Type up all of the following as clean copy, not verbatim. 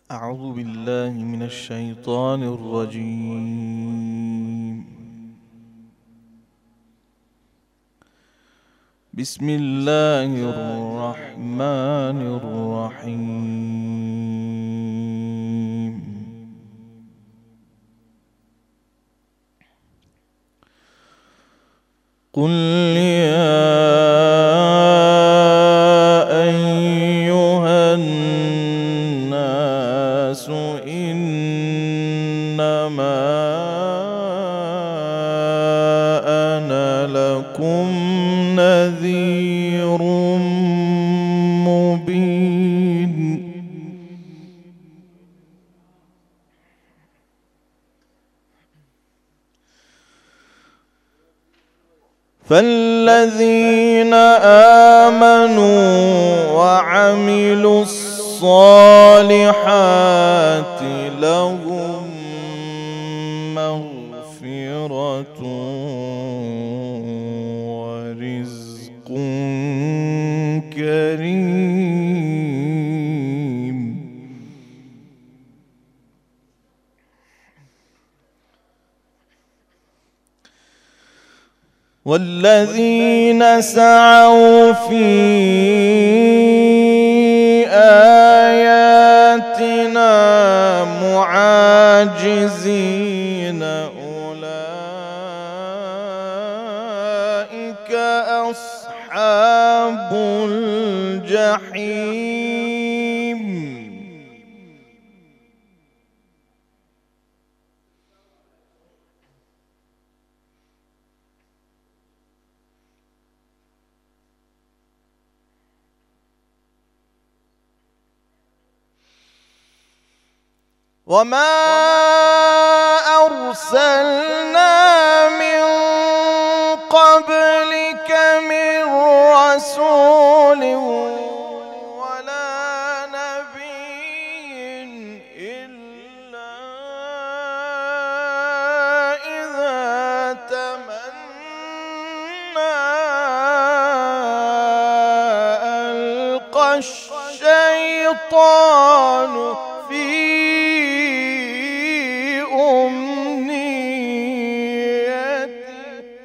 أعوذ بالله من الشيطان الرجيم. بسم الله الرحمن الرحيم. قل يا أيها الناس إنما أنا لكم نذير مبين. فالذين آمنوا وعملوا الصالحات لهم مغفرة ورزق كريم. والذين سعوا في آياتنا معاجزين أولئك أصحاب الجحيم. وما أرسلنا من قبلك من رسول ولا نبي إلا إذا تمنى ألقى الشيطان في أمنيته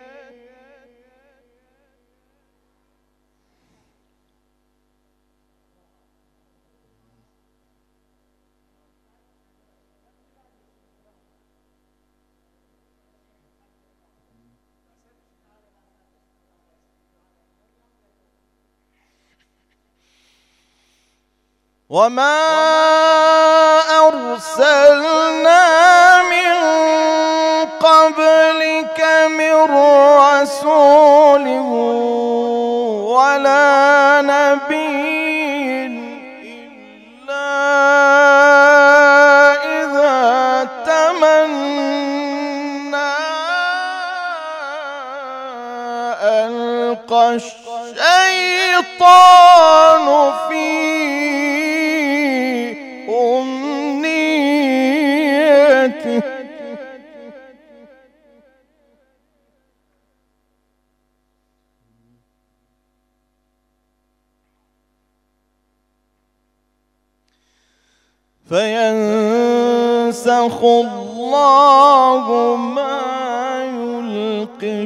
وما أرسلنا من قبلك من رسول ولا نبي إلا إذا تمنى ألقى الشيطان في أمنيته فينسخ الله ما يلقي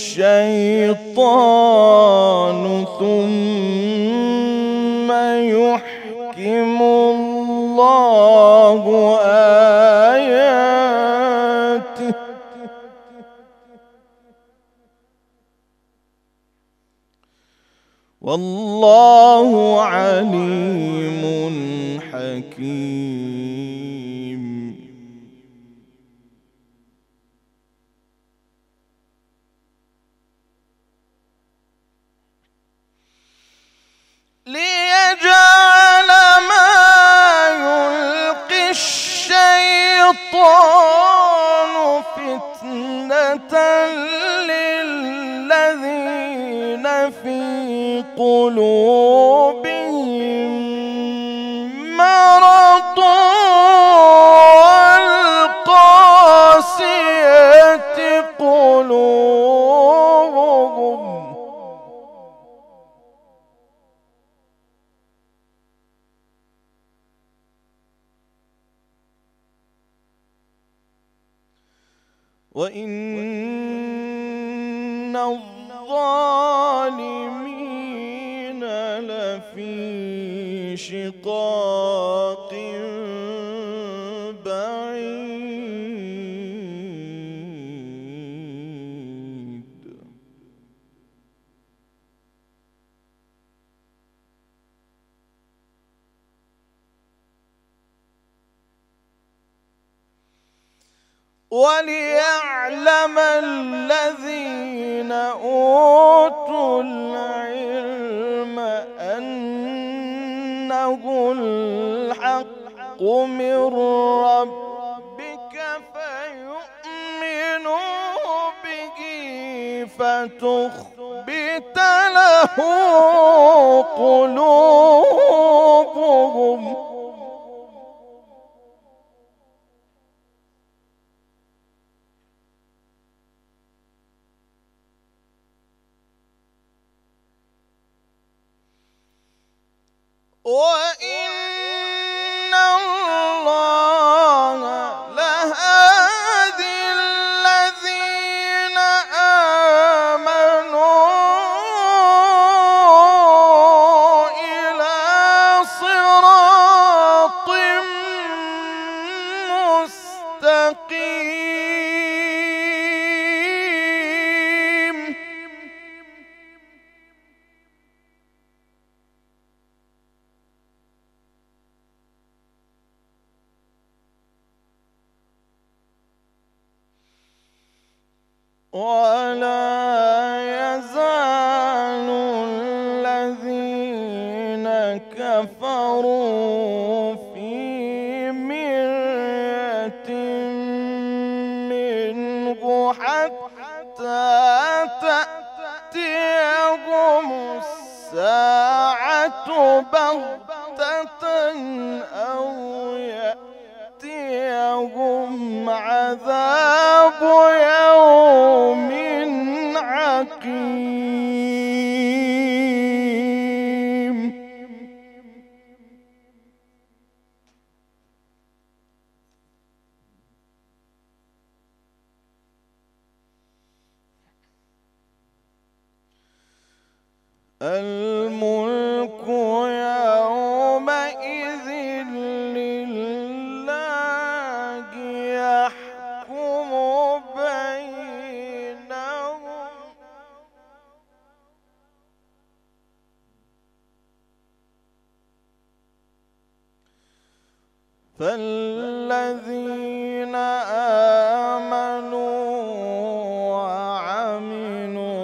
الشيطان ثم يحكم الله آياته والله عليم حكيم. ليجعل ما يلقي الشيطان فتنة للذين في قلوبهم مرض والقاسية قلوبهم وإن الظالمين لفي شقاق بعيد. وليعلم الذين أوتوا العلم أنه الحق من ربك فيؤمنوا به فتخبت له قلوبهم. وإن الله لهادي الذين آمنوا إلى صراط مستقيم. ولا يزال الذين كفروا في مرية منه حتى تأتيهم الساعة بغتة أو يأتيهم عذاب يوم عقيم. الملك يومئذ لله يحكم بينهم. فالذين آمنوا وعملوا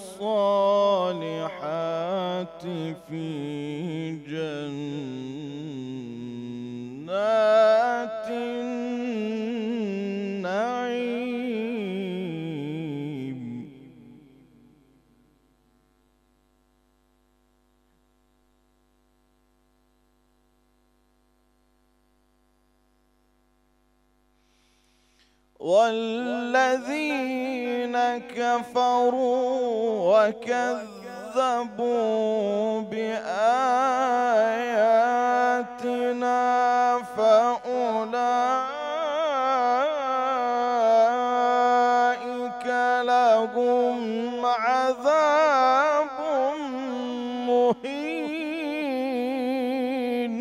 الصالحات في جنات النعيم. والذين كفروا وكذبوا بآياتنا فأولئك لهم عذاب مهين.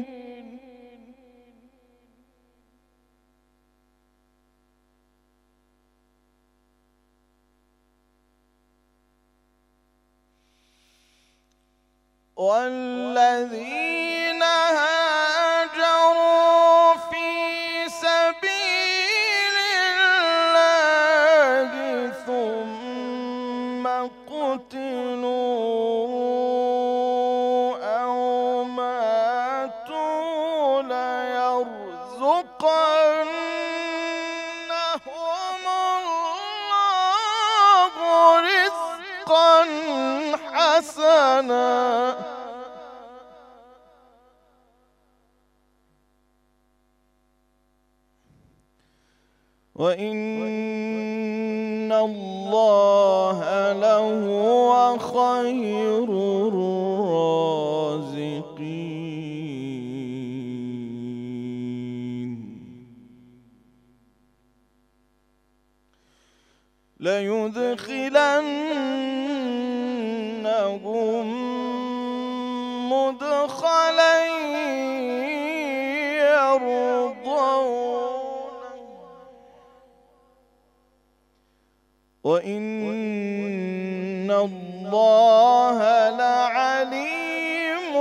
والذين هاجروا في سبيل الله ثم قتلوا أو ماتوا ليرزقنهم الله رزقا حسنا. وإن الله لهو خير الرازقين. ليدخلنهم مدخلا يرضونه وإن الله لعليم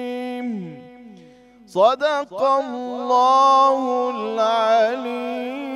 حليم. صدق الله العليم.